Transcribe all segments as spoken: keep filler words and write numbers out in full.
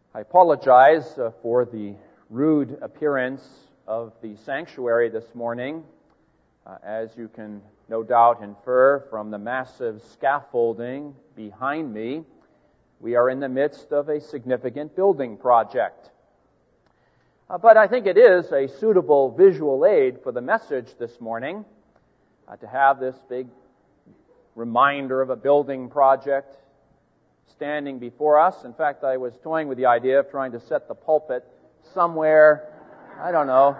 I apologize uh, for the rude appearance of the sanctuary this morning. Uh, as you can no doubt infer from the massive scaffolding behind me, we are in the midst of a significant building project. Uh, but I think it is a suitable visual aid for the message this morning uh, to have this big reminder of a building project standing before us. In fact, I was toying with the idea of trying to set the pulpit somewhere, I don't know,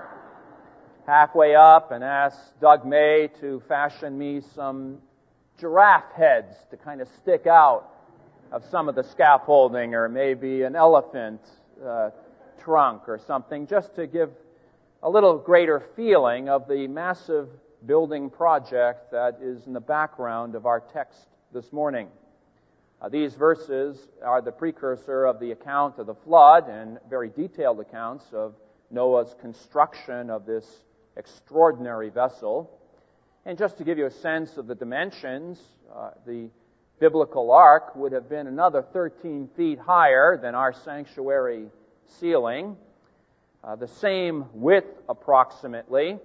halfway up and ask Doug May to fashion me some giraffe heads to kind of stick out of some of the scaffolding, or maybe an elephant uh, trunk or something, just to give a little greater feeling of the massive building project that is in the background of our text this morning. Uh, these verses are the precursor of the account of the flood and very detailed accounts of Noah's construction of this extraordinary vessel. And just to give you a sense of the dimensions, uh, the biblical ark would have been another thirteen feet higher than our sanctuary ceiling, uh, the same width approximately,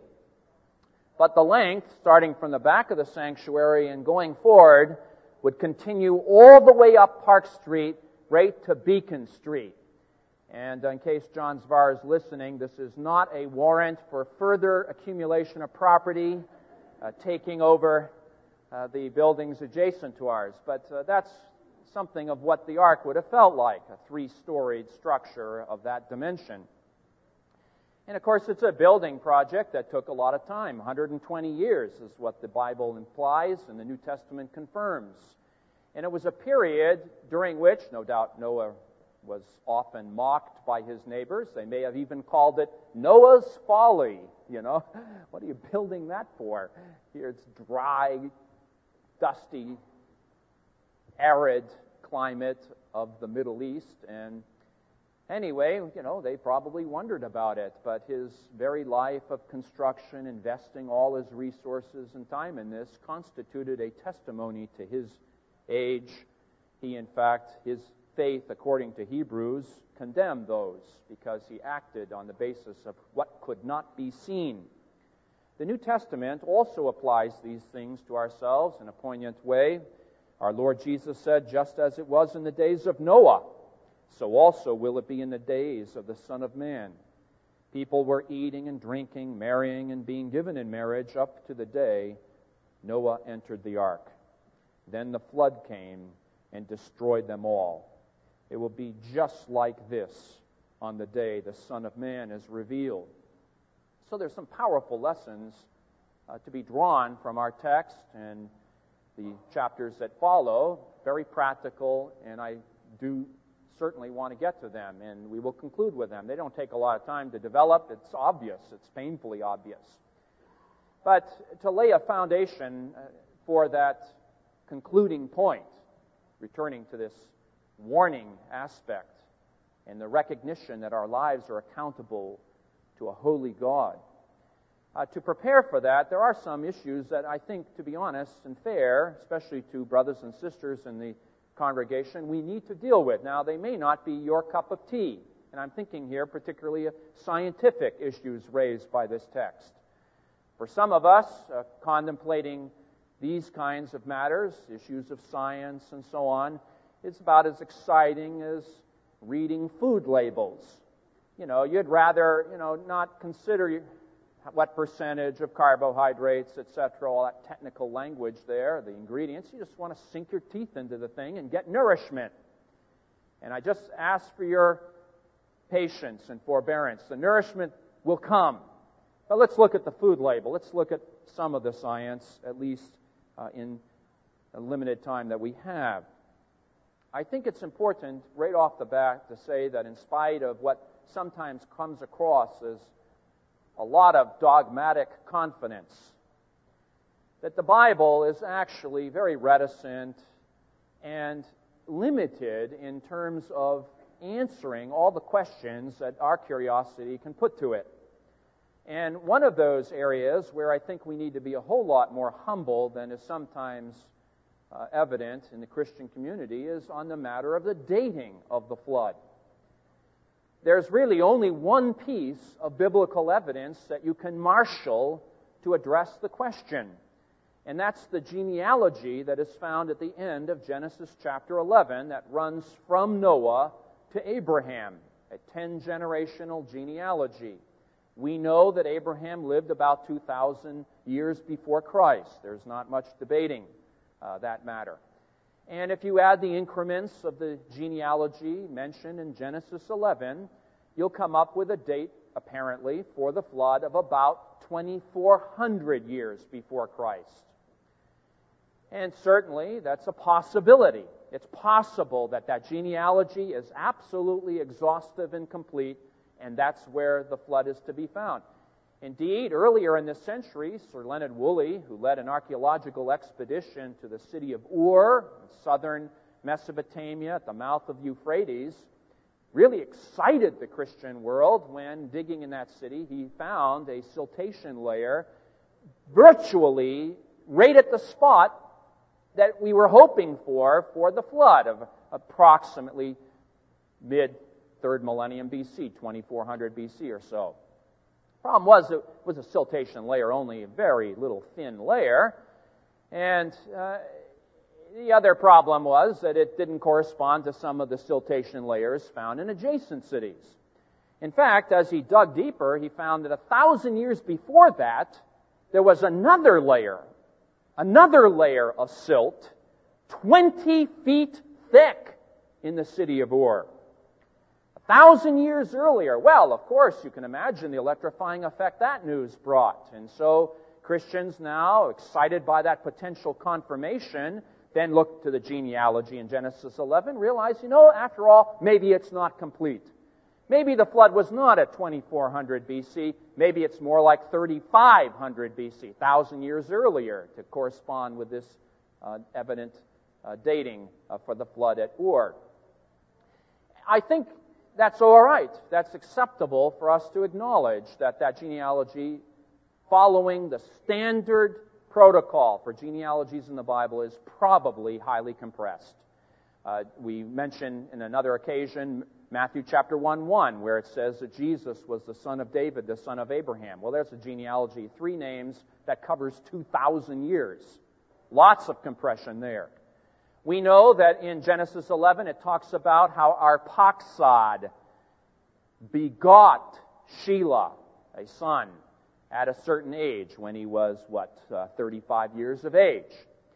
but the length, starting from the back of the sanctuary and going forward, would continue all the way up Park Street, right to Beacon Street. And in case John Zvar is listening, this is not a warrant for further accumulation of property, uh, taking over uh, the buildings adjacent to ours. But uh, that's something of what the ark would have felt like, a three-storied structure of that dimension. And of course, it's a building project that took a lot of time. one hundred twenty years is what the Bible implies and the New Testament confirms. And it was a period during which, no doubt, Noah was often mocked by his neighbors. They may have even called it Noah's folly. You know, what are you building that for? Here it's dry, dusty, arid climate of the Middle East, and anyway, you know, they probably wondered about it, but his very life of construction, investing all his resources and time in this, constituted a testimony to his age. He, in fact, his faith, according to Hebrews, condemned those because he acted on the basis of what could not be seen. The New Testament also applies these things to ourselves in a poignant way. Our Lord Jesus said, just as it was in the days of Noah, so also will it be in the days of the Son of Man. People were eating and drinking, marrying and being given in marriage up to the day Noah entered the ark. Then the flood came and destroyed them all. It will be just like this on the day the Son of Man is revealed. So there's some powerful lessons uh, to be drawn from our text and the chapters that follow, very practical, and I do certainly want to get to them, and we will conclude with them. They don't take a lot of time to develop. It's obvious. It's painfully obvious. But to lay a foundation for that concluding point, returning to this warning aspect and the recognition that our lives are accountable to a holy God. Uh, to prepare for that, there are some issues that I think, to be honest and fair, especially to brothers and sisters in the congregation, we need to deal with. Now, they may not be your cup of tea, and I'm thinking here particularly of scientific issues raised by this text. For some of us, uh, contemplating these kinds of matters, issues of science and so on, it's about as exciting as reading food labels. You know, you'd rather, you know, not consider what percentage of carbohydrates, et cetera, all that technical language there, the ingredients. You just want to sink your teeth into the thing and get nourishment. And I just ask for your patience and forbearance. The nourishment will come. But let's look at the food label. Let's look at some of the science, at least uh, in a limited time that we have. I think it's important right off the bat to say that in spite of what sometimes comes across as a lot of dogmatic confidence, that the Bible is actually very reticent and limited in terms of answering all the questions that our curiosity can put to it. And one of those areas where I think we need to be a whole lot more humble than is sometimes uh, evident in the Christian community is on the matter of the dating of the flood. there's really only one piece of biblical evidence that you can marshal to address the question. And that's the genealogy that is found at the end of Genesis chapter eleven that runs from Noah to Abraham, a ten-generational genealogy. We know that Abraham lived about two thousand years before Christ. There's not much debating uh, that matter. And if you add the increments of the genealogy mentioned in Genesis eleven, you'll come up with a date, apparently, for the flood of about twenty-four hundred years before Christ. And certainly, that's a possibility. It's possible that that genealogy is absolutely exhaustive and complete, and that's where the flood is to be found. Indeed, earlier in this century, Sir Leonard Woolley, who led an archaeological expedition to the city of Ur, in southern Mesopotamia, at the mouth of Euphrates, really excited the Christian world when, digging in that city, he found a siltation layer virtually right at the spot that we were hoping for for the flood of approximately mid-third millennium B C, twenty-four hundred B C or so. Problem was, it was a siltation layer, only a very little thin layer, and uh, the other problem was that it didn't correspond to some of the siltation layers found in adjacent cities. In fact, as he dug deeper, he found that a thousand years before that, there was another layer, another layer of silt, twenty feet thick in the city of Ur. A thousand years earlier. Well, of course, you can imagine the electrifying effect that news brought. And so Christians now, excited by that potential confirmation, then look to the genealogy in Genesis eleven, realize, you know, after all, maybe it's not complete. Maybe the flood was not at twenty-four hundred B C. Maybe it's more like thirty-five hundred B C, one thousand years earlier, to correspond with this uh, evident uh, dating uh, for the flood at Ur. I think that's all right. That's acceptable for us to acknowledge that that genealogy, following the standard protocol for genealogies in the Bible, is probably highly compressed. Uh, we mentioned in another occasion Matthew chapter one one, where it says that Jesus was the son of David, the son of Abraham. Well, there's a genealogy, three names, that covers two thousand years. Lots of compression there. We know that in Genesis eleven it talks about how Arphaxad begot Shelah, a son, at a certain age, when he was, what, uh, thirty-five years of age.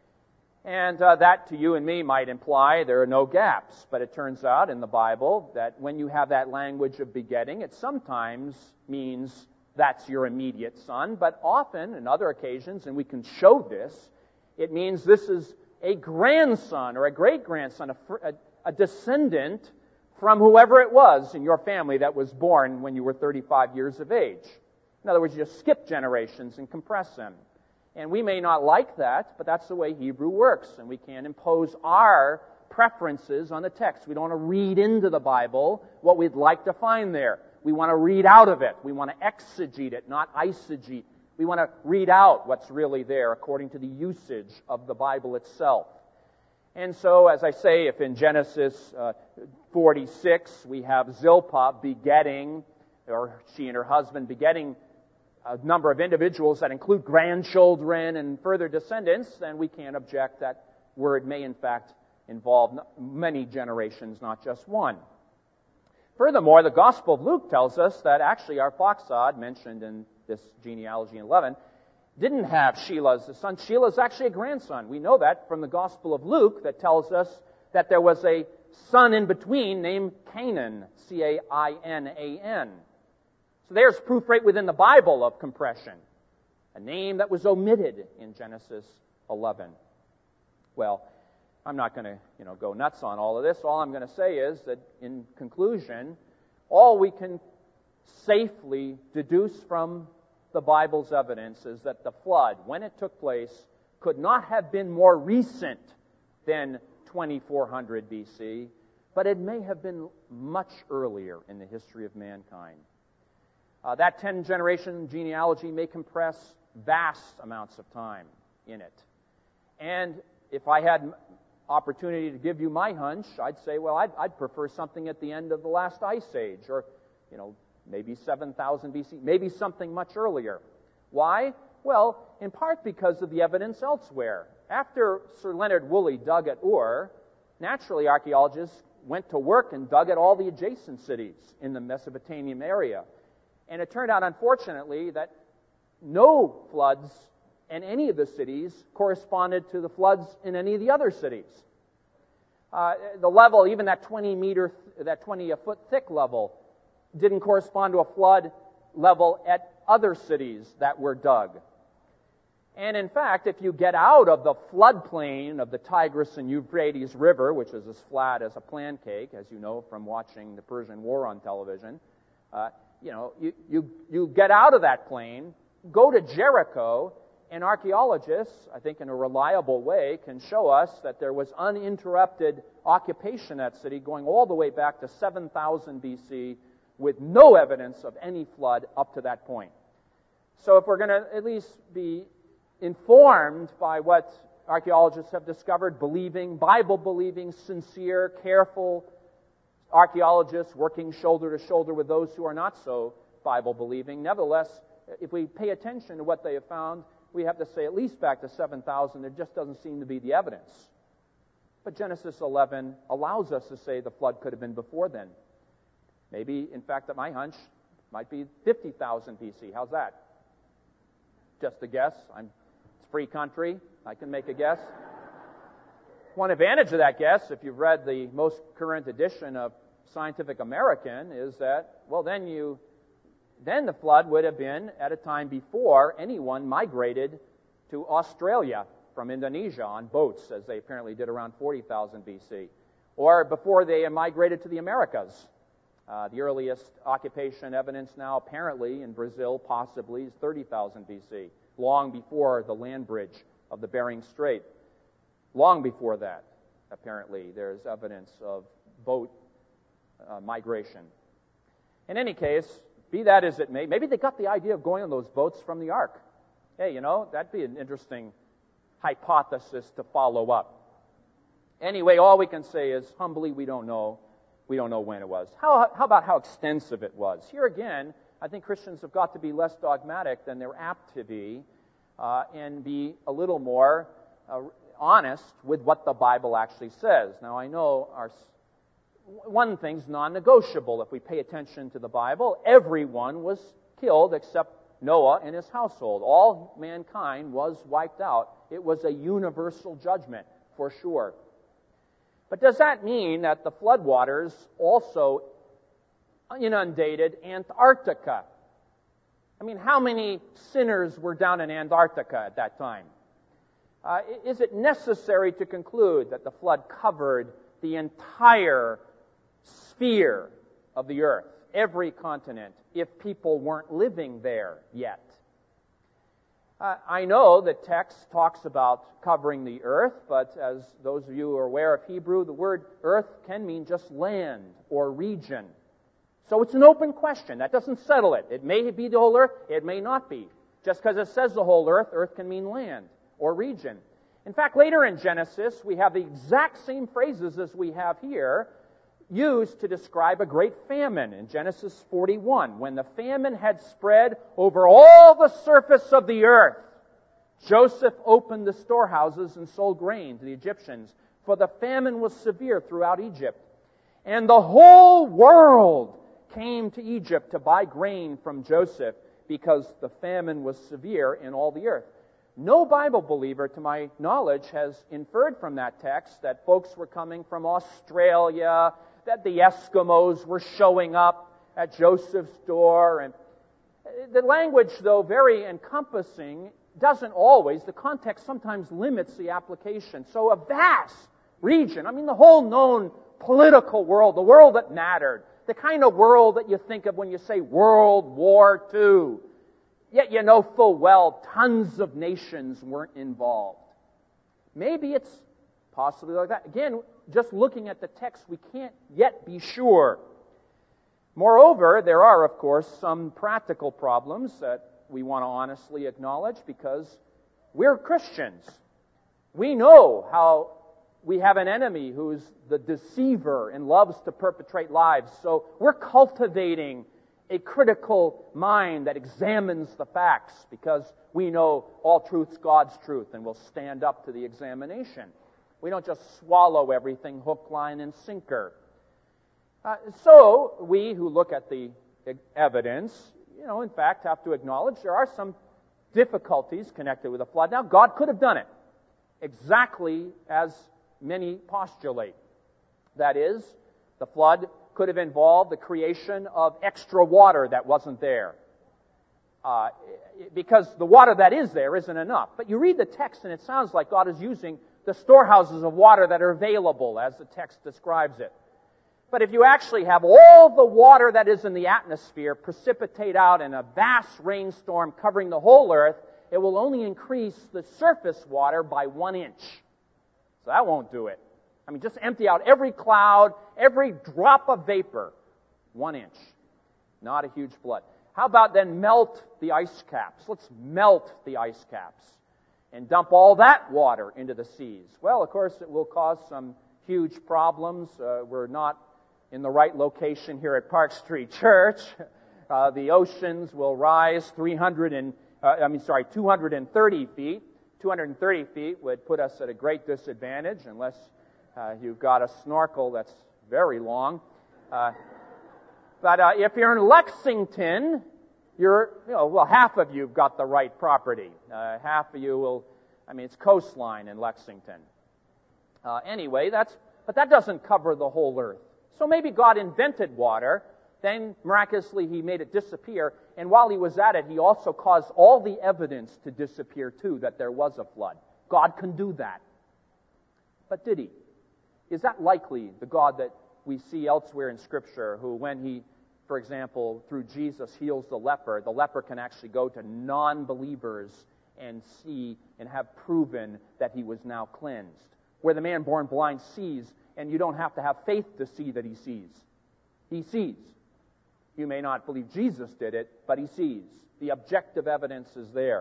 And uh, that to you and me might imply there are no gaps. But it turns out in the Bible that when you have that language of begetting, it sometimes means that's your immediate son. But often, in other occasions, and we can show this, it means this is a grandson or a great-grandson, a, a, a descendant from whoever it was in your family that was born when you were thirty-five years of age. In other words, you just skip generations and compress them. And we may not like that, but that's the way Hebrew works, and we can't impose our preferences on the text. We don't want to read into the Bible what we'd like to find there. We want to read out of it. We want to exegete it, not eisegete. We want to read out what's really there according to the usage of the Bible itself. And so, as I say, if in Genesis uh, forty-six we have Zilpah begetting, or she and her husband begetting a number of individuals that include grandchildren and further descendants, then we can't object. That word may in fact involve many generations, not just one. Furthermore, the Gospel of Luke tells us that actually Arphaxad, mentioned in this genealogy in eleven, didn't have Shelah as a son. Shelah is actually a grandson. We know that from the Gospel of Luke, that tells us that there was a son in between named Canaan, C A I N A N. So there's proof right within the Bible of compression, a name that was omitted in Genesis eleven. Well, I'm not going to, you know, go nuts on all of this. All I'm going to say is that, in conclusion, all we can safely deduce from the Bible's evidence is that the flood, when it took place, could not have been more recent than twenty-four hundred B C, but it may have been much earlier in the history of mankind. Uh, that ten-generation genealogy may compress vast amounts of time in it. And if I had opportunity to give you my hunch, I'd say, well, I'd, I'd prefer something at the end of the last ice age, or, you know, maybe seven thousand B C, maybe something much earlier. Why? Well, in part because of the evidence elsewhere. After Sir Leonard Woolley dug at Ur, naturally archaeologists went to work and dug at all the adjacent cities in the Mesopotamian area. And it turned out, unfortunately, that no floods in any of the cities corresponded to the floods in any of the other cities. Uh, the level, even that twenty meter, that twenty foot thick level, didn't correspond to a flood level at other cities that were dug. And in fact, if you get out of the floodplain of the Tigris and Euphrates River, which is as flat as a pancake, as you know from watching the Persian War on television, uh, you know, you, you, you get out of that plain, go to Jericho, and archaeologists, I think in a reliable way, can show us that there was uninterrupted occupation of that city going all the way back to seven thousand B C with no evidence of any flood up to that point. So if we're going to at least be informed by what archaeologists have discovered, believing, Bible-believing, sincere, careful archaeologists working shoulder to shoulder with those who are not so Bible-believing, nevertheless, if we pay attention to what they have found, we have to say at least back to seven thousand. There just doesn't seem to be the evidence. But Genesis eleven allows us to say the flood could have been before then. Maybe, in fact, that my hunch might be fifty thousand B C. How's that? Just a guess. I'm, it's a free country. I can make a guess. One advantage of that guess, if you've read the most current edition of Scientific American, is that, well, then you... Then the flood would have been at a time before anyone migrated to Australia from Indonesia on boats, as they apparently did around forty thousand B C, or before they migrated to the Americas. Uh, the earliest occupation evidence now apparently in Brazil possibly is thirty thousand B C, long before the land bridge of the Bering Strait. Long before that, apparently, there's evidence of boat uh, migration. In any case, be that as it may, maybe they got the idea of going on those boats from the ark. Hey, you know, that'd be an interesting hypothesis to follow up. Anyway, all we can say is, humbly, we don't know. We don't know when it was. How, how about how extensive it was? Here again, I think Christians have got to be less dogmatic than they're apt to be, uh, and be a little more uh, honest with what the Bible actually says. Now, I know our one thing's non-negotiable if we pay attention to the Bible. Everyone was killed except Noah and his household. All mankind was wiped out. It was a universal judgment, for sure. But does that mean that the floodwaters also inundated Antarctica? I mean, how many sinners were down in Antarctica at that time? Uh, is it necessary to conclude that the flood covered the entire sphere of the earth, every continent, if people weren't living there yet? Uh, I know the text talks about covering the earth, but as those of you who are aware of Hebrew, the word earth can mean just land or region. So it's an open question. That doesn't settle it. It may be the whole earth, it may not be. Just because it says the whole earth, earth can mean land or region. In fact, later in Genesis, we have the exact same phrases as we have here, used to describe a great famine in Genesis forty-one. When the famine had spread over all the surface of the earth, Joseph opened the storehouses and sold grain to the Egyptians, for the famine was severe throughout Egypt. And the whole world came to Egypt to buy grain from Joseph, because the famine was severe in all the earth. No Bible believer, to my knowledge, has inferred from that text that folks were coming from Australia, that the Eskimos were showing up at Joseph's door. And the language, though very encompassing, doesn't always, the context sometimes limits the application. So a vast region, I mean the whole known political world, the world that mattered, the kind of world that you think of when you say World War Two. Yet you know full well tons of nations weren't involved. Maybe it's possibly like that. Again, just looking at the text, we can't yet be sure. Moreover, there are, of course, some practical problems that we want to honestly acknowledge, because we're Christians. We know how we have an enemy who's the deceiver and loves to perpetrate lies. So we're cultivating a critical mind that examines the facts because we know all truth's God's truth and will stand up to the examination. We don't just swallow everything hook, line, and sinker. Uh, so we who look at the evidence, you know, in fact, have to acknowledge there are some difficulties connected with the flood. Now, God could have done it exactly as many postulate. That is, the flood could have involved the creation of extra water that wasn't there. Uh, because the water that is there isn't enough. But you read the text and it sounds like God is using the storehouses of water that are available as the text describes it. But if you actually have all the water that is in the atmosphere precipitate out in a vast rainstorm covering the whole earth, it will only increase the surface water by one inch. So that won't do it. I mean, just empty out every cloud, every drop of vapor, one inch. Not a huge flood. How about then melt the ice caps? Let's melt the ice caps and dump all that water into the seas. Well, of course, it will cause some huge problems. Uh, we're not in the right location here at Park Street Church. Uh, the oceans will rise three hundred and uh, I mean, sorry, two hundred thirty feet. two hundred thirty feet would put us at a great disadvantage unless uh, you've got a snorkel that's very long. Uh, but uh, if you're in Lexington, you're, you know, well, half of you've got the right property. Uh, half of you will, I mean, it's coastline in Lexington. Uh, anyway, that's, but that doesn't cover the whole earth. So maybe God invented water, then miraculously He made it disappear, and while He was at it, He also caused all the evidence to disappear too, that there was a flood. God can do that. But did He? Is that likely, the God that we see elsewhere in Scripture, who when He, for example, through Jesus heals the leper, the leper can actually go to non-believers and see and have proven that he was now cleansed? Where the man born blind sees, and you don't have to have faith to see that he sees. He sees. You may not believe Jesus did it, but he sees. The objective evidence is there.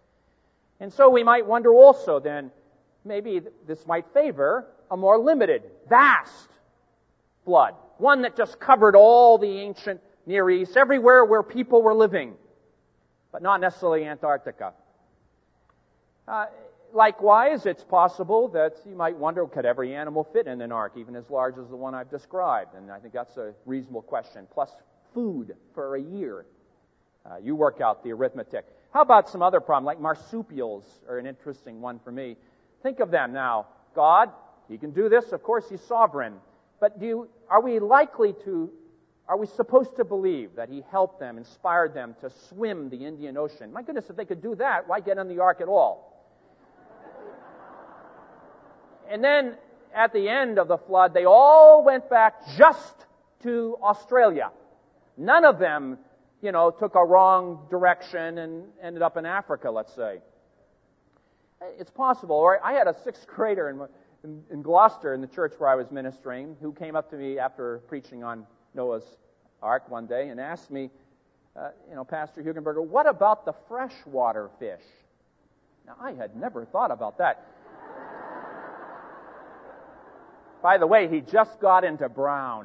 And so we might wonder also then, maybe this might favor a more limited, vast flood. One that just covered all the ancient Near East, everywhere where people were living, but not necessarily Antarctica. Uh, likewise, it's possible that you might wonder, could every animal fit in an ark, even as large as the one I've described? And I think that's a reasonable question. Plus food for a year. Uh, you work out the arithmetic. How about some other problem, like marsupials are an interesting one for me. Think of them now. God, He can do this. Of course, He's sovereign. But do you, are we likely to, are we supposed to believe that He helped them, inspired them to swim the Indian Ocean? My goodness, if they could do that, why get on the ark at all? And then, at the end of the flood, they all went back just to Australia. None of them, you know, took a wrong direction and ended up in Africa, let's say. It's possible. Or I had a sixth grader in, in, in Gloucester, in the church where I was ministering, who came up to me after preaching on Noah's Ark one day and asked me, uh, you know, Pastor Hugenberger, what about the freshwater fish? Now, I had never thought about that. By the way, he just got into brown.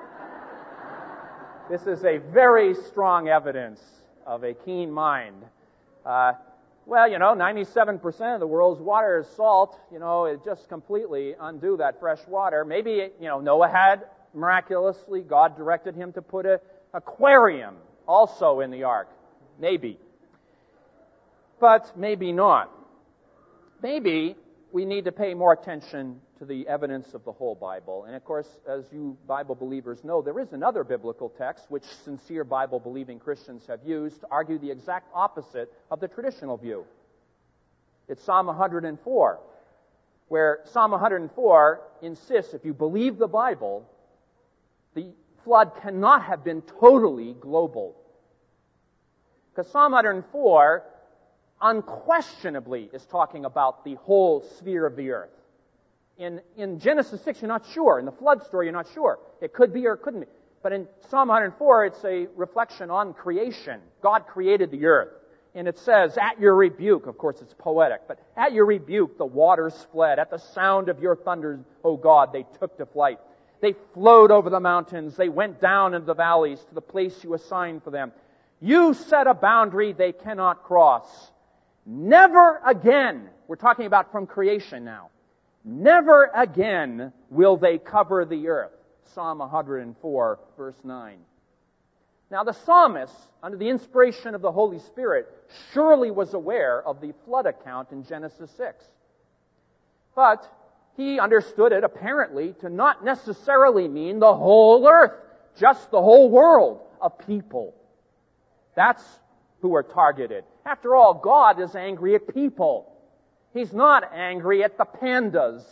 This is a very strong evidence of a keen mind. Uh, well, you know, ninety-seven percent of the world's water is salt. You know, it just completely undo that fresh water. Maybe, you know, Noah had, miraculously, God directed him to put an aquarium also in the ark. Maybe. But maybe not. Maybe we need to pay more attention to the evidence of the whole Bible. And of course, as you Bible believers know, there is another biblical text which sincere Bible-believing Christians have used to argue the exact opposite of the traditional view. It's Psalm one hundred four, where Psalm one hundred four insists, if you believe the Bible, the flood cannot have been totally global. Because Psalm one hundred four unquestionably is talking about the whole sphere of the earth. In, in Genesis six, you're not sure. In the flood story, you're not sure. It could be or it couldn't be. But in Psalm one hundred four, it's a reflection on creation. God created the earth. And it says, at your rebuke, of course it's poetic, but at your rebuke the waters fled. At the sound of your thunders, O God, they took to flight. They flowed over the mountains. They went down into the valleys to the place you assigned for them. You set a boundary they cannot cross. Never again, we're talking about from creation now, never again will they cover the earth. Psalm one hundred four, verse nine. Now the psalmist, under the inspiration of the Holy Spirit, surely was aware of the flood account in Genesis six. But he understood it, apparently, to not necessarily mean the whole earth, just the whole world of people. That's who are targeted. After all, God is angry at people. He's not angry at the pandas.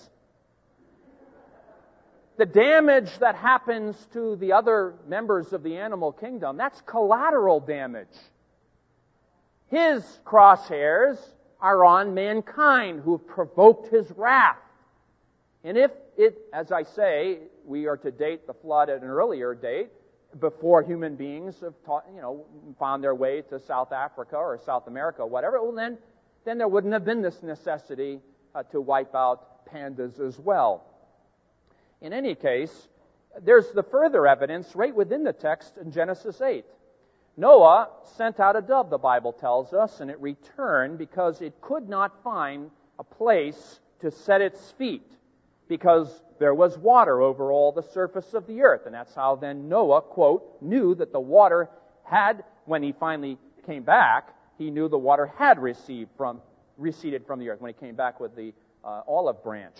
The damage that happens to the other members of the animal kingdom, that's collateral damage. His crosshairs are on mankind who have provoked His wrath. And if it, as I say, we are to date the flood at an earlier date, before human beings have taught, you know, found their way to South Africa or South America, whatever, well then, then there wouldn't have been this necessity uh, to wipe out pandas as well. In any case, there's the further evidence right within the text in Genesis eight. Noah sent out a dove, the Bible tells us, and it returned because it could not find a place to set its feet, because there was water over all the surface of the earth. And that's how then Noah, quote, knew that the water had, when he finally came back, he knew the water had received from, receded from the earth when he came back with the uh, olive branch.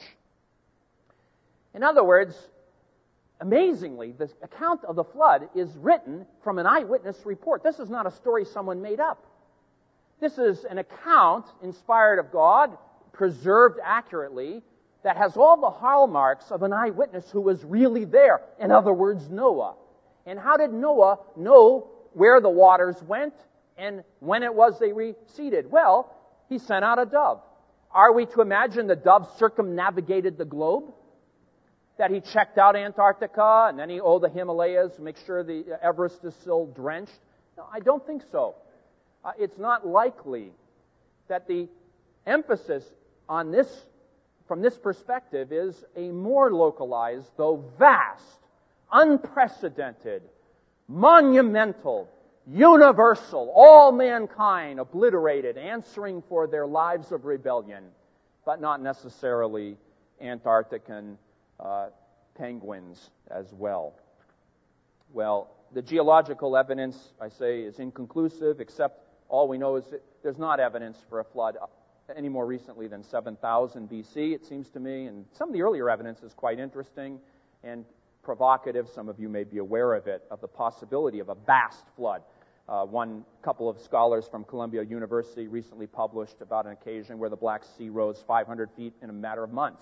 In other words, amazingly, the account of the flood is written from an eyewitness report. This is not a story someone made up. This is an account inspired of God, preserved accurately, that has all the hallmarks of an eyewitness who was really there. In other words, Noah. And how did Noah know where the waters went and when it was they receded? Well, he sent out a dove. Are we to imagine the dove circumnavigated the globe? That he checked out Antarctica and then he, oh, the Himalayas, to make sure the Everest is still drenched? No, I don't think so. Uh, it's not likely that the emphasis on this, from this perspective, is a more localized, though vast, unprecedented, monumental, universal, all mankind obliterated, answering for their lives of rebellion, but not necessarily Antarctican uh, penguins as well. Well, the geological evidence, I say, is inconclusive, except all we know is that there's not evidence for a flood any more recently than seven thousand B C, it seems to me, and some of the earlier evidence is quite interesting and provocative. Some of you may be aware of it, of the possibility of a vast flood. Uh, one couple of scholars from Columbia University recently published about an occasion where the Black Sea rose five hundred feet in a matter of months,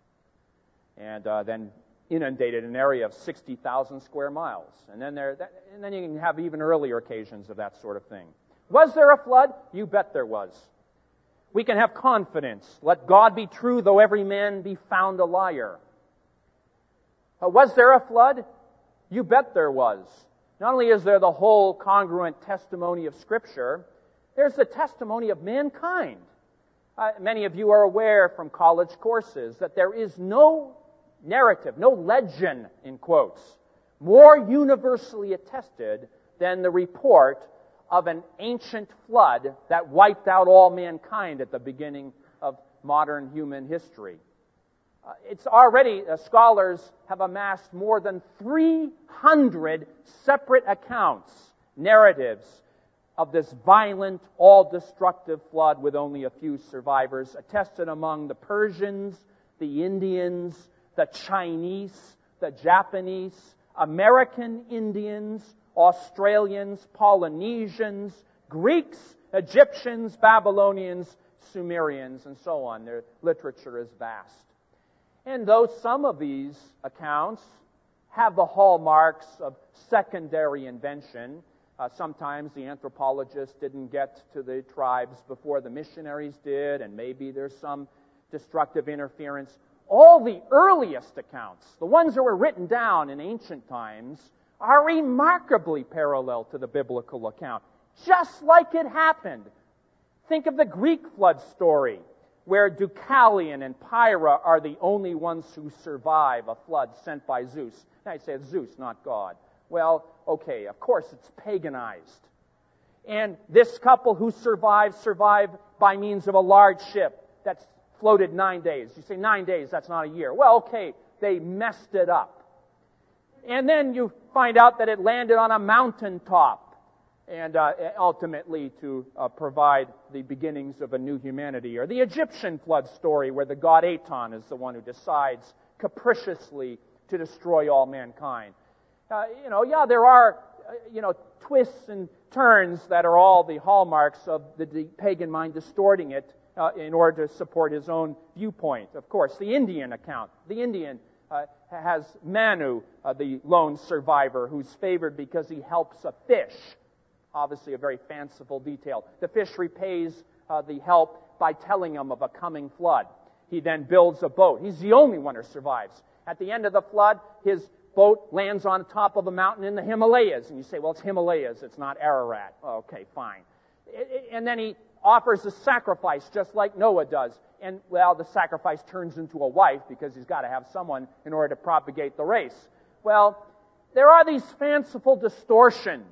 and uh, then inundated an area of sixty thousand square miles. And then there, that, and then you can have even earlier occasions of that sort of thing. Was there a flood? You bet there was. We can have confidence. Let God be true, though every man be found a liar. Uh, was there a flood? You bet there was. Not only is there the whole congruent testimony of Scripture, there's the testimony of mankind. Uh, many of you are aware from college courses that there is no narrative, no legend, in quotes, more universally attested than the report of an ancient flood that wiped out all mankind at the beginning of modern human history. Uh, it's already, uh, scholars have amassed more than three hundred separate accounts, narratives of this violent, all-destructive flood with only a few survivors, attested among the Persians, the Indians, the Chinese, the Japanese, American Indians, Australians, Polynesians, Greeks, Egyptians, Babylonians, Sumerians, and so on. Their literature is vast. And though some of these accounts have the hallmarks of secondary invention, uh, sometimes the anthropologists didn't get to the tribes before the missionaries did, and maybe there's some destructive interference. All the earliest accounts, the ones that were written down in ancient times, are remarkably parallel to the biblical account. Just like it happened, Think of the Greek flood story, where Deucalion and Pyrrha are the only ones who survive a flood sent by Zeus. Now you say it's Zeus, not God. Well, okay, of course it's paganized. And this couple who survived, survived by means of a large ship that's floated nine days. You say nine days, that's not a year. Well, okay, they messed it up. And then you find out that it landed on a mountaintop, and uh, ultimately to uh, provide the beginnings of a new humanity. Or the Egyptian flood story, where the god Aton is the one who decides capriciously to destroy all mankind. Uh, you know, yeah, there are, uh, you know, twists and turns that are all the hallmarks of the, the pagan mind distorting it uh, in order to support his own viewpoint. Of course, the Indian account. The Indian uh, has Manu, uh, the lone survivor, who's favored because he helps a fish. Obviously a very fanciful detail. The fish repays uh, the help by telling him of a coming flood. He then builds a boat. He's the only one who survives. At the end of the flood, his boat lands on top of a mountain in the Himalayas. And you say, well, it's Himalayas, it's not Ararat. Okay, fine. And then he offers a sacrifice just like Noah does. And, well, the sacrifice turns into a wife because he's got to have someone in order to propagate the race. Well, there are these fanciful distortions.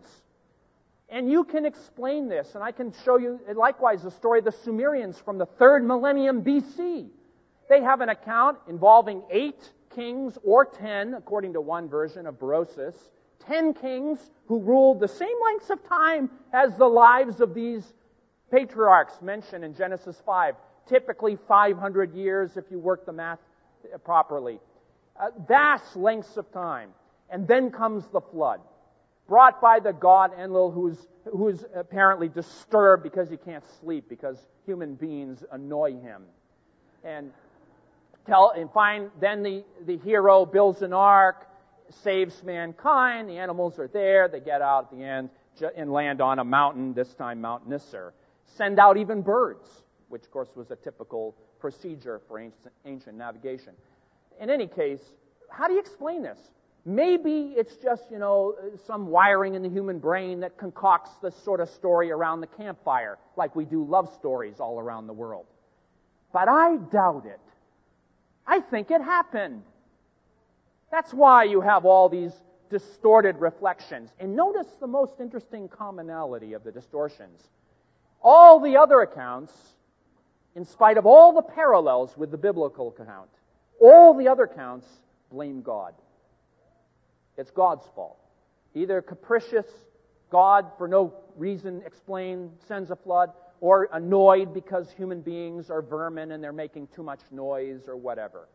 And you can explain this, and I can show you likewise the story of the Sumerians from the third millennium B C. They have an account involving eight kings, or ten, according to one version of Berosus, ten kings who ruled the same lengths of time as the lives of these patriarchs mentioned in Genesis five, typically five hundred years if you work the math properly. Uh, vast lengths of time. And then comes the flood, brought by the god Enlil, who's, who's apparently disturbed because he can't sleep, because human beings annoy him. And tell and find then the, the hero builds an ark, saves mankind, the animals are there, they get out at the end and land on a mountain, this time Mount Nisr. Send out even birds, which of course was a typical procedure for ancient, ancient navigation. In any case, how do you explain this? Maybe it's just, you know, some wiring in the human brain that concocts this sort of story around the campfire, like we do love stories all around the world. But I doubt it. I think it happened. That's why you have all these distorted reflections. And notice the most interesting commonality of the distortions. All the other accounts, in spite of all the parallels with the biblical account, all the other accounts blame God. It's God's fault. Either capricious, God for no reason explained sends a flood, or annoyed because human beings are vermin and they're making too much noise or whatever.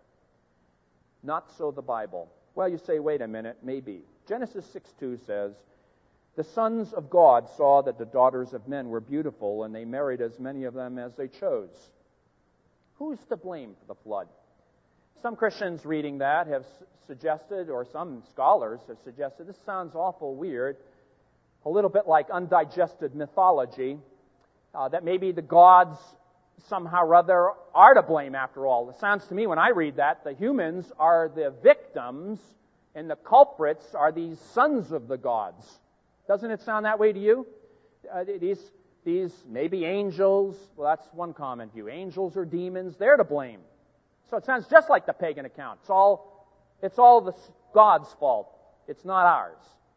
Not so the Bible. Well, you say, wait a minute, maybe. Genesis six two says, the sons of God saw that the daughters of men were beautiful, and they married as many of them as they chose. Who's to blame for the flood? Some Christians reading that have suggested, or some scholars have suggested, this sounds awful weird, a little bit like undigested mythology, uh, that maybe the gods somehow or other are to blame after all. It sounds to me when I read that, the humans are the victims and the culprits are these sons of the gods. Doesn't it sound that way to you? Uh, these, these maybe angels, well, that's one common view. Angels or demons, they're to blame. So it sounds just like the pagan account. It's all, it's all the God's fault. It's not ours.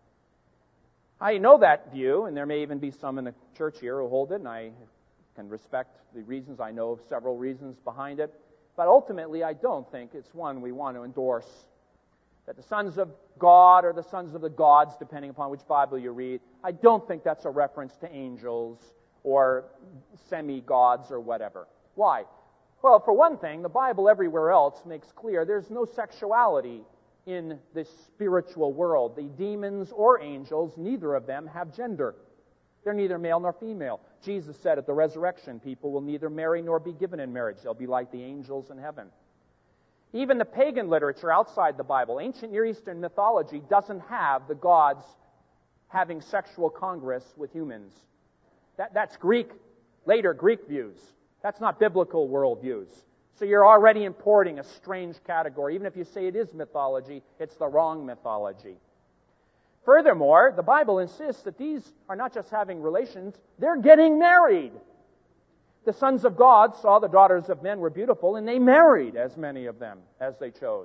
I know that view, and there may even be some in the church here who hold it, and I can respect the reasons. I know of several reasons behind it. But ultimately, I don't think it's one we want to endorse. That the sons of God or the sons of the gods, depending upon which Bible you read, I don't think that's a reference to angels or semi-gods or whatever. Why? Well, for one thing, the Bible everywhere else makes clear there's no sexuality in this spiritual world. The demons or angels, neither of them have gender. They're neither male nor female. Jesus said at the resurrection, people will neither marry nor be given in marriage. They'll be like the angels in heaven. Even the pagan literature outside the Bible, ancient Near Eastern mythology, doesn't have the gods having sexual congress with humans. That, that's Greek, later Greek views. That's not biblical worldviews. So you're already importing a strange category. Even if you say it is mythology, it's the wrong mythology. Furthermore, the Bible insists that these are not just having relations, they're getting married. The sons of God saw the daughters of men were beautiful, and they married as many of them as they chose.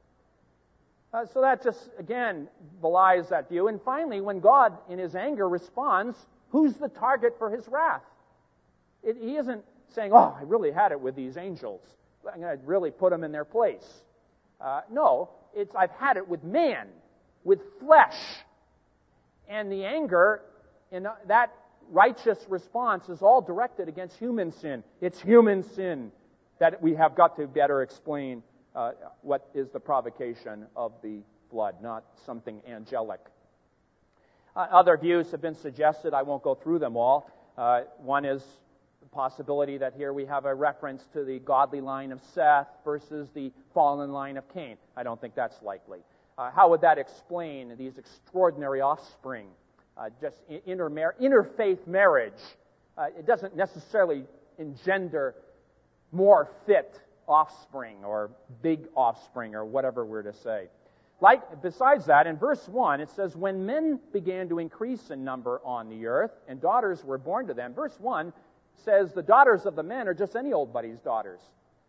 Uh, so that just, again, belies that view. And finally, when God, in His anger, responds, who's the target for His wrath? It, he isn't saying, oh, I really had it with these angels. I'm going to really put them in their place. Uh, no, it's I've had it with man, with flesh. And the anger in that righteous response is all directed against human sin. It's human sin that we have got to better explain uh, what is the provocation of the flood, not something angelic. Uh, other views have been suggested. I won't go through them all. Uh, one is the possibility that here we have a reference to the godly line of Seth versus the fallen line of Cain. I don't think that's likely. Uh, how would that explain these extraordinary offspring? Uh, just inter- interfaith marriage, uh, it doesn't necessarily engender more fit offspring or big offspring or whatever we're to say. Like, besides that, in verse one, it says, when men began to increase in number on the earth and daughters were born to them, verse one says the daughters of the men are just any old buddy's daughters.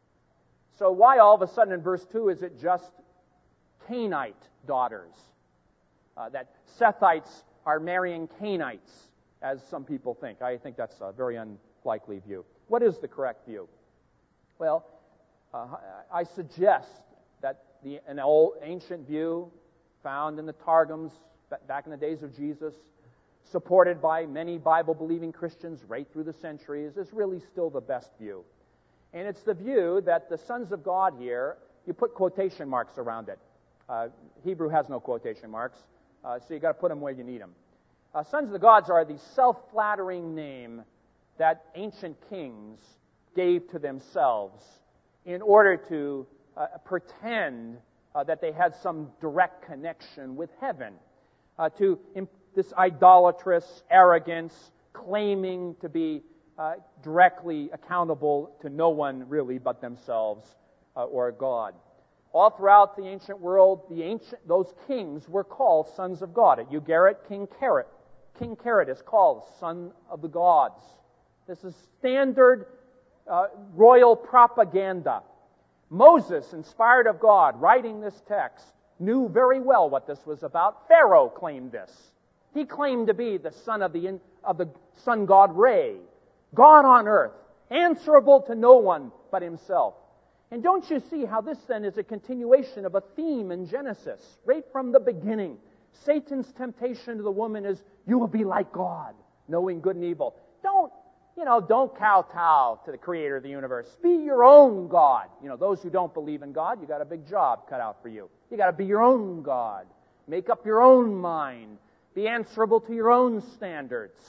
So why all of a sudden in verse two is it just Cainite daughters? Uh, that Sethites are marrying Cainites, as some people think. I think that's a very unlikely view. What is the correct view? Well, uh, I suggest that the, an old ancient view found in the Targums back in the days of Jesus, supported by many Bible-believing Christians right through the centuries, is really still the best view. And it's the view that the sons of God here, you put quotation marks around it. Uh, Hebrew has no quotation marks. Uh, so you've got to put them where you need them. Uh, sons of the gods are the self-flattering name that ancient kings gave to themselves in order to uh, pretend uh, that they had some direct connection with heaven. Uh, to imp- this idolatrous arrogance, claiming to be uh, directly accountable to no one really but themselves uh, or God. All throughout the ancient world, the ancient those kings were called sons of God. At Ugarit, King Carrot. King Carrot is called son of the gods. This is standard uh, royal propaganda. Moses, inspired of God, writing this text, knew very well what this was about. Pharaoh claimed this. He claimed to be the son of the of the sun god Re, God on earth, answerable to no one but himself. And don't you see how this then is a continuation of a theme in Genesis, right from the beginning? Satan's temptation to the woman is, you will be like God, knowing good and evil. Don't, you know, don't kowtow to the creator of the universe. Be your own God. You know, those who don't believe in God, you got a big job cut out for you. You got to be your own God. Make up your own mind. Be answerable to your own standards.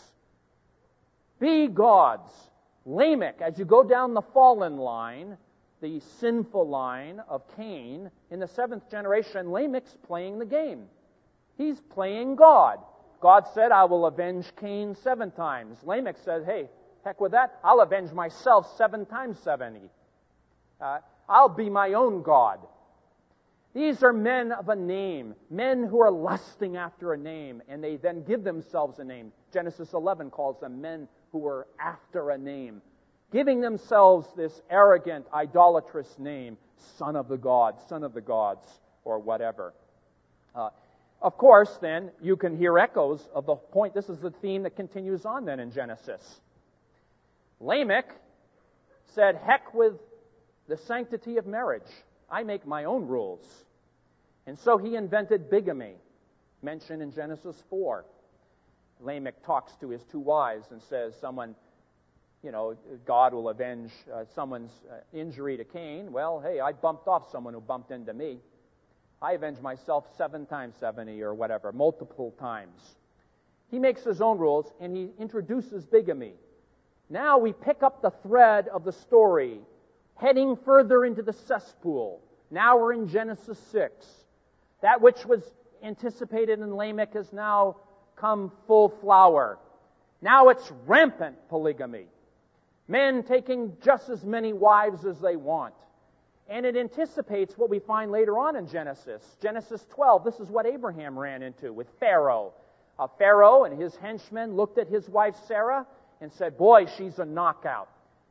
Be gods. Lamech, as you go down the fallen line, the sinful line of Cain, in the seventh generation, Lamech's playing the game. He's playing God. God said, I will avenge Cain seven times. Lamech said, hey, heck with that. I'll avenge myself seven times seventy. Uh, I'll be my own God. These are men of a name, men who are lusting after a name, and they then give themselves a name. Genesis eleven calls them men who are after a name, giving themselves this arrogant, idolatrous name, son of the gods, son of the gods, or whatever. Uh, of course, then, you can hear echoes of the point. This is the theme that continues on then in Genesis. Lamech said, heck with the sanctity of marriage. I make my own rules. And so he invented bigamy, mentioned in Genesis four. Lamech talks to his two wives and says, someone, you know, God will avenge uh, someone's uh, injury to Cain. Well, hey, I bumped off someone who bumped into me. I avenge myself seven times seventy or whatever, multiple times. He makes his own rules and he introduces bigamy. Now we pick up the thread of the story, heading further into the cesspool. Now we're in Genesis six. That which was anticipated in Lamech has now come full flower. Now it's rampant polygamy. Men taking just as many wives as they want. And it anticipates what we find later on in Genesis. Genesis twelve, this is what Abraham ran into with Pharaoh. Uh, Pharaoh and his henchmen looked at his wife Sarah and said, boy, she's a knockout.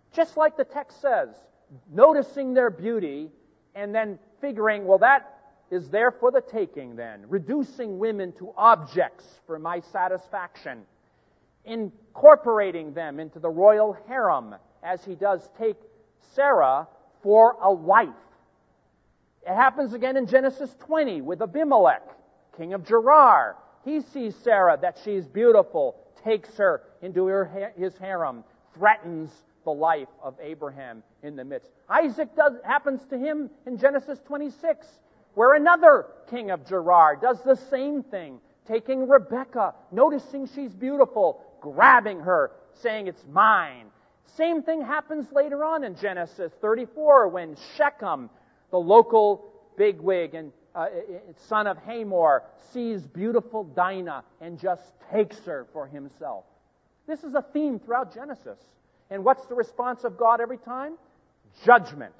Just like the text says, noticing their beauty and then figuring, well, that is there for the taking then. Reducing women to objects for my satisfaction. Incorporating them into the royal harem as he does take Sarah for a wife. It happens again in Genesis twenty with Abimelech, king of Gerar. He sees Sarah, that she's beautiful, takes her into her, his harem, threatens the life of Abraham in the midst. Isaac does happens to him in Genesis twenty-six, where another king of Gerar does the same thing, taking Rebekah, noticing she's beautiful, grabbing her, saying it's mine. Same thing happens later on in Genesis thirty-four when Shechem, the local bigwig and uh, son of Hamor, sees beautiful Dinah and just takes her for himself. This is a theme throughout Genesis. And what's the response of God every time? Judgment.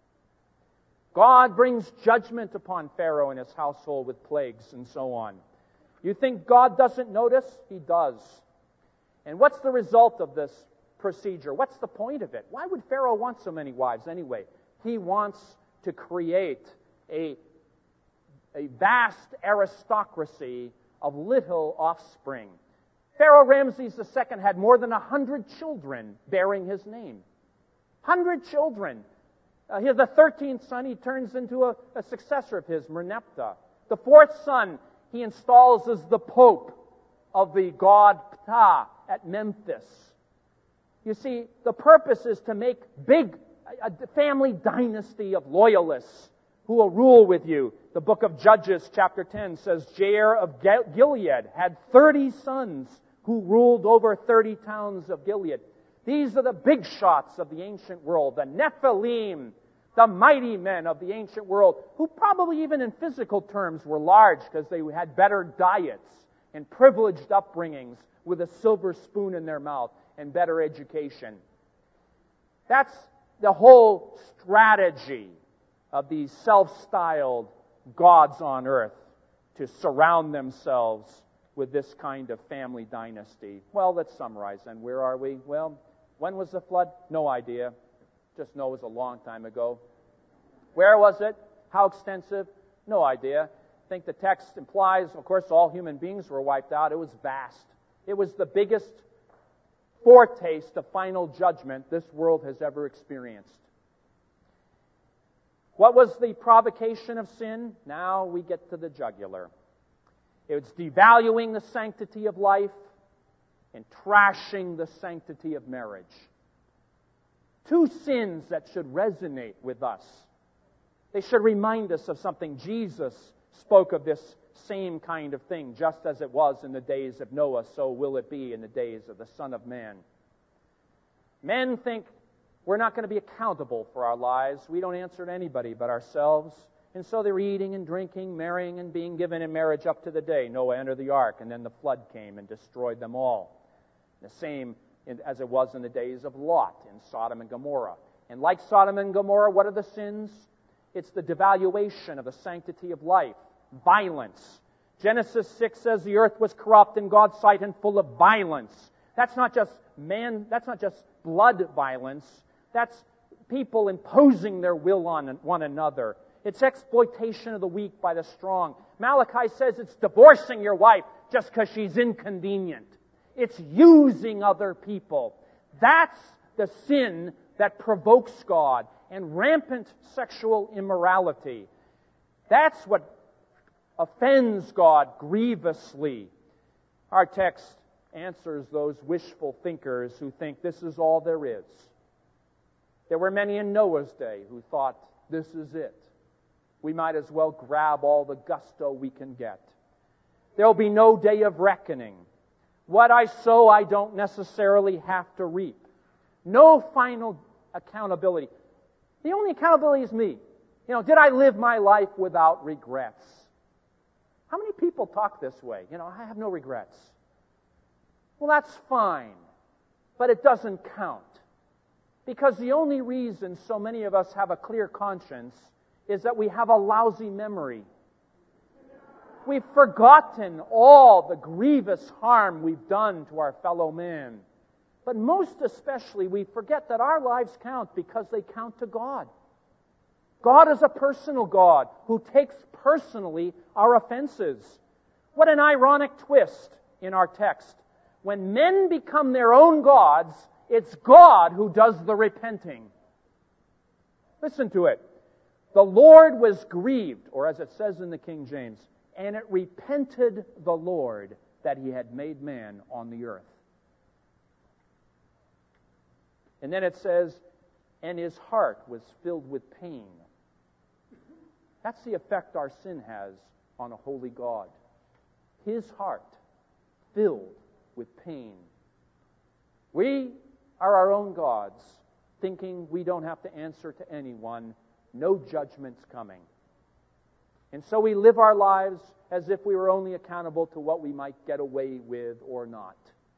God brings judgment upon Pharaoh and his household with plagues and so on. You think God doesn't notice? He does. And what's the result of this procedure? What's the point of it? Why would Pharaoh want so many wives anyway? He wants to create a, a vast aristocracy of little offspring. Pharaoh Ramses the Second had more than a hundred children bearing his name. Hundred children. Uh, he, the thirteenth son, he turns into a, a successor of his, Merneptah. The fourth son, he installs as the pope of the god Ptah at Memphis. You see, the purpose is to make big, a, a family dynasty of loyalists who will rule with you. The book of Judges, chapter ten, says Jair of Gilead had thirty sons who ruled over thirty towns of Gilead. These are the big shots of the ancient world, the Nephilim, the mighty men of the ancient world, who probably even in physical terms were large because they had better diets and privileged upbringings with a silver spoon in their mouth and better education. That's the whole strategy of these self-styled gods on earth, to surround themselves with this kind of family dynasty. Well, let's summarize then. Where are we? Well, when was the flood? No idea. Just know it was a long time ago. Where was it? How extensive? No idea. I think the text implies, of course, all human beings were wiped out. It was vast. It was the biggest foretaste of final judgment this world has ever experienced. What was the provocation of sin? Now we get to the jugular. It's devaluing the sanctity of life and trashing the sanctity of marriage. Two sins that should resonate with us. They should remind us of something. Jesus spoke of this same kind of thing. Just as it was in the days of Noah, so will it be in the days of the Son of Man. Men think we're not going to be accountable for our lives. We don't answer to anybody but ourselves. And so they're eating and drinking, marrying and being given in marriage up to the day Noah entered the ark, and then the flood came and destroyed them all. The same as it was in the days of Lot in Sodom and Gomorrah. And like Sodom and Gomorrah, what are the sins? It's the devaluation of the sanctity of life, violence. Genesis six says the earth was corrupt in God's sight and full of violence. That's not just man, that's not just blood violence. That's people imposing their will on one another. It's exploitation of the weak by the strong. Malachi says it's divorcing your wife just because she's inconvenient. It's using other people. That's the sin that provokes God, and rampant sexual immorality. That's what offends God grievously. Our text answers those wishful thinkers who think this is all there is. There were many in Noah's day who thought this is it. We might as well grab all the gusto we can get. There will be no day of reckoning. What I sow, I don't necessarily have to reap. No final accountability. The only accountability is me. You know, did I live my life without regrets? How many people talk this way? You know, I have no regrets. Well, that's fine, but it doesn't count. Because the only reason so many of us have a clear conscience is that we have a lousy memory. We've forgotten all the grievous harm we've done to our fellow man. But most especially, we forget that our lives count because they count to God. God is a personal God who takes personally our offenses. What an ironic twist in our text. When men become their own gods, it's God who does the repenting. Listen to it. The Lord was grieved, or as it says in the King James, and it repented the Lord that he had made man on the earth. And then it says, and his heart was filled with pain. That's the effect our sin has on a holy God. His heart filled with pain. We are our own gods, thinking we don't have to answer to anyone. No judgment's coming. And so we live our lives as if we were only accountable to what we might get away with or not.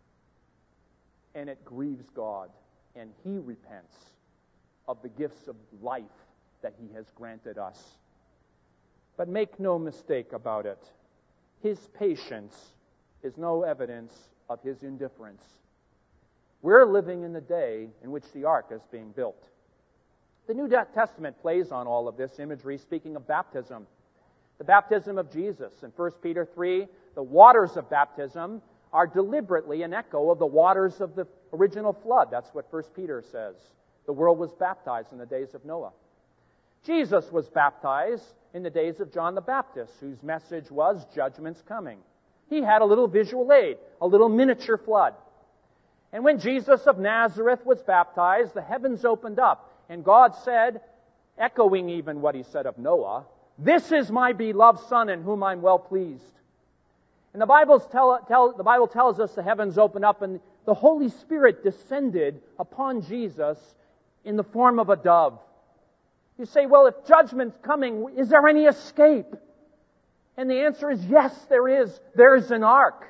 And it grieves God, and He repents of the gifts of life that He has granted us. But make no mistake about it, His patience is no evidence of His indifference. We're living in the day in which the ark is being built. The New Testament plays on all of this imagery, speaking of baptism. The baptism of Jesus. In First Peter three, the waters of baptism are deliberately an echo of the waters of the original flood. That's what First Peter says. The world was baptized in the days of Noah. Jesus was baptized in the days of John the Baptist, whose message was judgment's coming. He had a little visual aid, a little miniature flood. And when Jesus of Nazareth was baptized, the heavens opened up, and God said, echoing even what He said of Noah, "This is my beloved Son in whom I'm well pleased." And the, Bible's tell, tell, the Bible tells us the heavens opened up and the Holy Spirit descended upon Jesus in the form of a dove. You say, well, if judgment's coming, is there any escape? And the answer is yes, there is. There's an ark.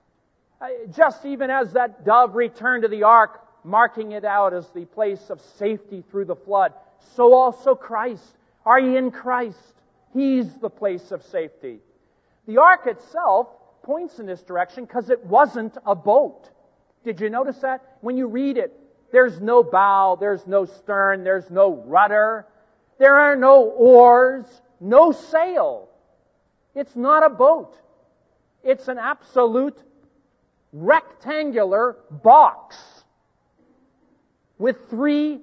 Just even as that dove returned to the ark, marking it out as the place of safety through the flood, so also Christ. Are ye in Christ? He's the place of safety. The ark itself points in this direction because it wasn't a boat. Did you notice that? When you read it, there's no bow, there's no stern, there's no rudder, there are no oars, no sail. It's not a boat. It's an absolute rectangular box with three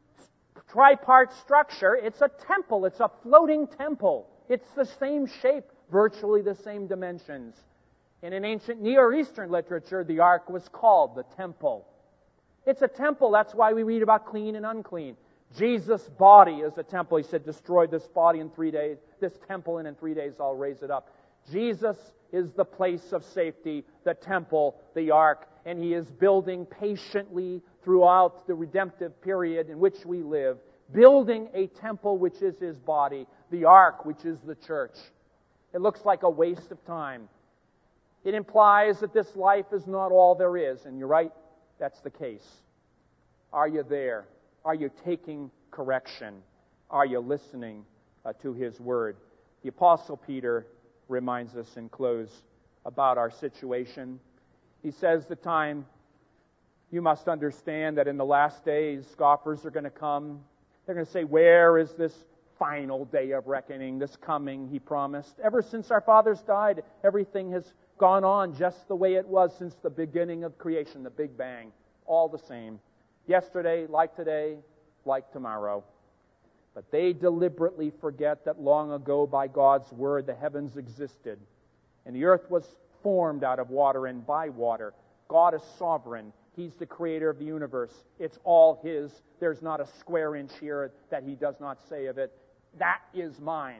tripart structure. It's a temple. It's a floating temple. It's the same shape, virtually the same dimensions. And in ancient Near Eastern literature, the ark was called the temple. It's a temple. That's why we read about clean and unclean. Jesus' body is a temple. He said, destroy this body in three days, this temple, and in three days I'll raise it up. Jesus is the place of safety, the temple, the ark, and He is building patiently throughout the redemptive period in which we live, building a temple which is His body, the ark which is the church. It looks like a waste of time. It implies that this life is not all there is, and you're right, that's the case. Are you there? Are you taking correction? Are you listening uh, to His Word? The Apostle Peter reminds us in close about our situation. He says, the time, you must understand that in the last days, scoffers are going to come. They're going to say, where is this final day of reckoning, this coming He promised? Ever since our fathers died, everything has gone on just the way it was since the beginning of creation, the Big Bang. All the same. Yesterday, like today, like tomorrow. But they deliberately forget that long ago by God's word the heavens existed, and the earth was formed out of water and by water. God is sovereign. He's the creator of the universe. It's all His. There's not a square inch here that He does not say of it. That is mine.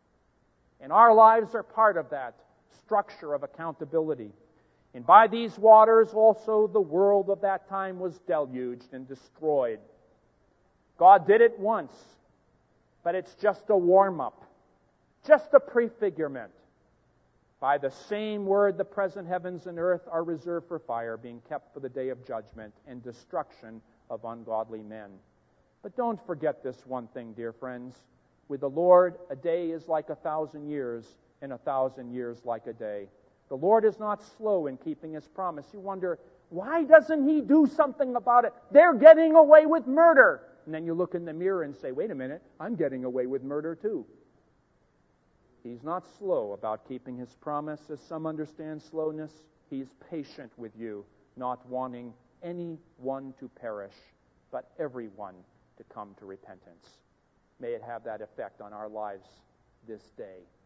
And our lives are part of that structure of accountability. And by these waters also the world of that time was deluged and destroyed. God did it once, but it's just a warm-up, just a prefigurement. By the same word, the present heavens and earth are reserved for fire, being kept for the day of judgment and destruction of ungodly men. But don't forget this one thing, dear friends. With the Lord, a day is like a thousand years, and a thousand years like a day. The Lord is not slow in keeping His promise. You wonder, why doesn't He do something about it? They're getting away with murder. And then you look in the mirror and say, wait a minute, I'm getting away with murder too. He's not slow about keeping His promise, as some understand slowness. He's patient with you, not wanting anyone to perish, but everyone to come to repentance. May it have that effect on our lives this day.